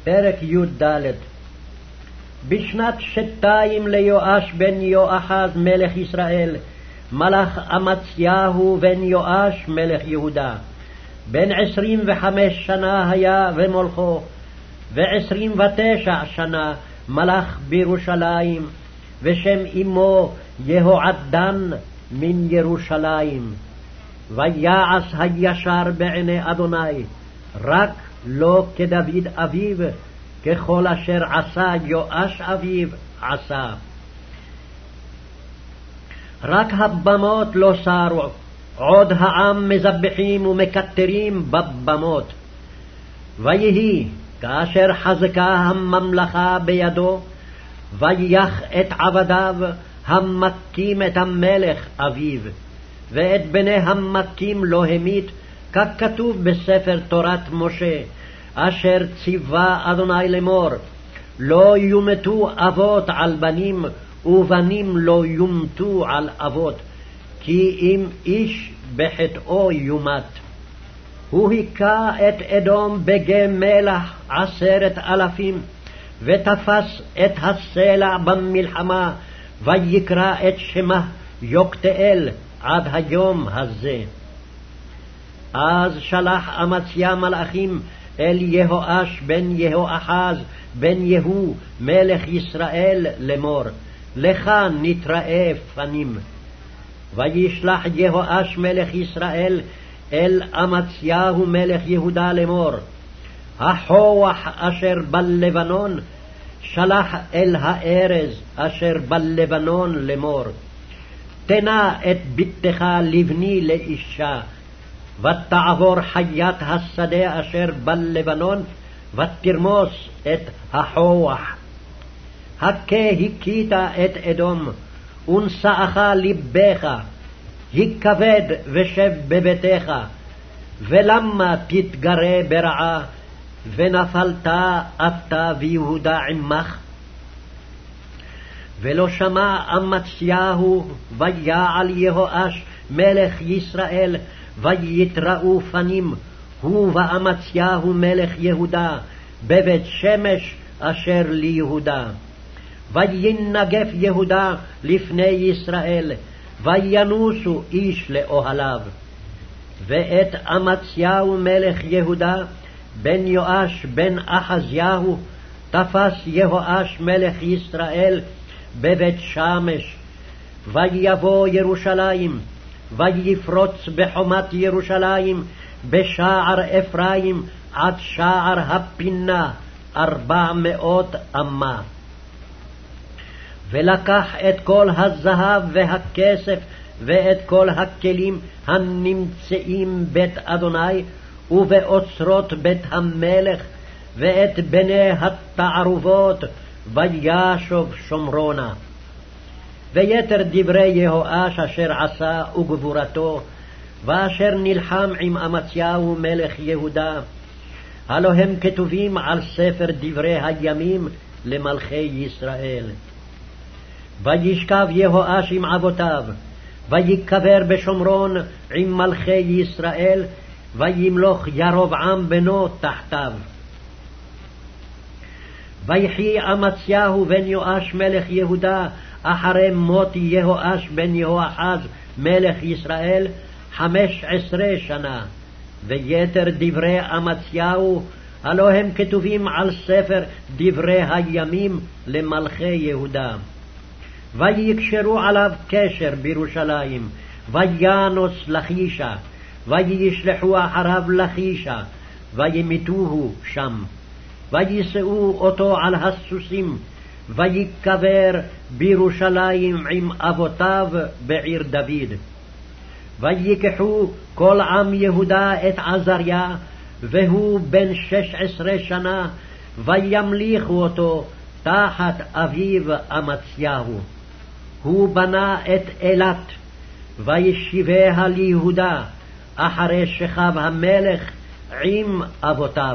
פרק י"ד. בשנת 2 ליואש בן יואחז מלך ישראל, מלך אמציהו בן יואש מלך יהודה. בן 25 שנה היה ומולכו, ו29 שנה מלך בירושלים, ושם אמו יהועדן מן ירושלים. ויעש הישר בעיני אדוני, רק לא כדוד אביו, ככל אשר עשה יואש אביו עשה. רק הבמות לא סרו, עוד העם מזבחים ומקטרים בבמות. ויהי כאשר חזקה הממלכה בידו, ויח את עבדיו המכים את המלך אביו, ואת בני המכים לא המית, ככתוב בספר תורת משה, אשר ציווה אדוני לאמור, לא יומתו אבות על בנים, ובנים לא יומתו על אבות, כי אם איש בחטאו יומת. הוא היכה את אדום בגי מלח 10,000, ותפס את הסלע במלחמה, ויקרא את שמה יוקתאל עד היום הזה. אז שלח אמציה מלאכים אל יהואש בן יהואחז בן יהוא מלך ישראל לאמור, לך נתראה פנים. וישלח יהואש מלך ישראל אל אמציהו מלך יהודה לאמור, החוח אשר בלבנון שלח אל הארז אשר בלבנון לאמור, תנה את ביתך לבני לאישה, ותעבור חיית השדה אשר בלבנון, ותרמוס את החוח. הכה הכית את אדום, ונשאך לבך, הכבד ושב בביתך, ולמה תתגרה ברעה, ונפלת אתה ויהודה עמך? ולא שמע אמציהו ויעל יהואש מלך ישראל, ויתראו פנים, הוא ואמציהו מלך יהודה, בבית שמש אשר ליהודה. וינגף יהודה לפני ישראל, וינוסו איש לאוהליו. ואת אמציהו מלך יהודה, בן יואש בן אחזיהו, תפס יהואש מלך ישראל בבית שמש. ויבוא ירושלים, ויפרוץ בחומת ירושלים, בשער אפרים עד שער הפינה 400 אמה. ולקח את כל הזהב והכסף ואת כל הכלים הנמצאים בית אדוני ובאוצרות בית המלך, ואת בני התערובות, וישוב שומרונה. ויתר דברי יהואש אשר עשה וגבורתו, ואשר נלחם עם אמציהו מלך יהודה, הלא הם כתובים על ספר דברי הימים למלכי ישראל. וישכב יהואש עם אבותיו, ויקבר בשומרון עם מלכי ישראל, וימלוך ירבעם בנו תחתיו. ויחי אמציהו בן יואש מלך יהודה אחרי מות יהואש בן יהואחז מלך ישראל 15 שנה. ויתר דברי אמציהו הלא הם כתובים על ספר דברי הימים למלכי יהודה. ויקשרו עליו קשר בירושלים, וינוס לכישה, וישלחו אחריו לכישה, וימיתוהו שם. ויישאו אותו על הסוסים, ויקבר בירושלים עם אבותיו בעיר דוד. ויקחו כל עם יהודה את עזריה, והוא בן 16 שנה, וימליכו אותו תחת אביו אמציהו. הוא בנה את אילת, וישיביה ליהודה, אחרי שכב המלך עם אבותיו.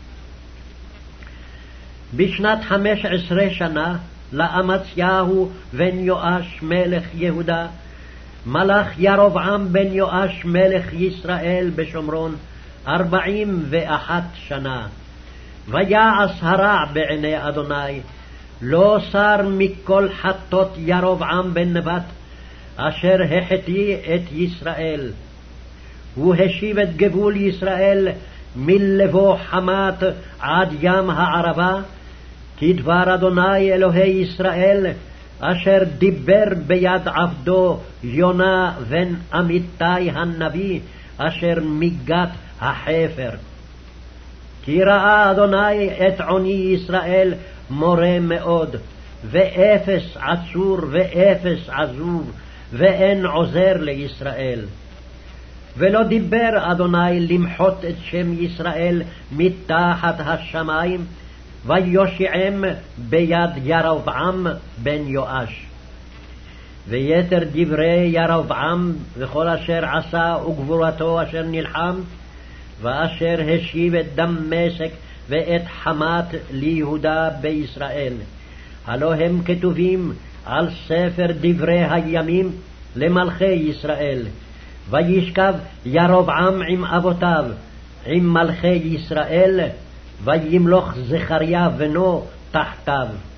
בשנת 15 שנה לאמציהו בן יואש מלך יהודה, מלך ירבעם בן יואש מלך ישראל בשומרון 41 שנה. ויעש הרע בעיני אדוני, לא סר מכל חטות ירבעם בן נבט, אשר החטיא את ישראל. הוא השיב את גבול ישראל מלבוא חמת עד ים הערבה, כדבר אדוני אלוהי ישראל, אשר דיבר ביד עבדו יונה בן אמיתי הנביא, אשר מגת החפר. כי ראה אדוני את עוני ישראל מורה מאוד, ואפס עצור ואפס עזוב, ואין עוזר לישראל. ולא דיבר אדוני למחות את שם ישראל מתחת השמיים, ויושיעם ביד ירבעם בן יואש. ויתר דברי ירבעם וכל אשר עשה וגבורתו אשר נלחם, ואשר השיב את דמשק ואת חמת ליהודה בישראל, הלא הם כתובים על ספר דברי הימים למלכי ישראל. וישכב ירבעם עם אבותיו, עם מלכי ישראל, וימלוך זכריה בנו תחתיו.